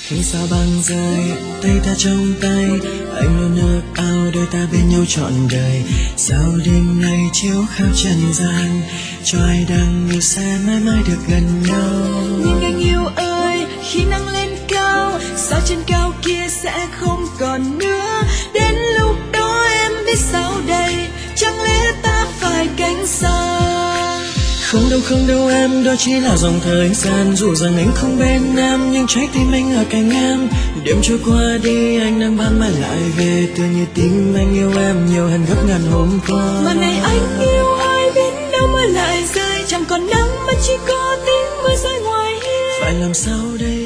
Khi sao băng rơi, tay ta trong tay, anh luôn ước ao đôi ta bên nhau trọn đời. Sao đêm nay chiếu khắp trần gian, cho ai đang yêu sẽ mãi mãi được gần nhau. Nhưng anh yêu ơi, khi nắng lên cao, sao trên cao kia sẽ không còn nữa. Đến lúc đó em biết sao đây, chẳng lẽ ta phải cánh xa. Không đâu em, đó chỉ là dòng thời gian. Dù rằng anh không bên em, nhưng trái tim anh ở cạnh em. Đêm trôi qua đi, anh đang ban mai lại về. Tựa như tim anh yêu em nhiều hơn gấp ngàn hôm qua. Mà này anh yêu ai biết đâu mưa lại rơi, chẳng còn nắng mà chỉ có tiếng mưa rơi ngoài hiên. Phải làm sao đây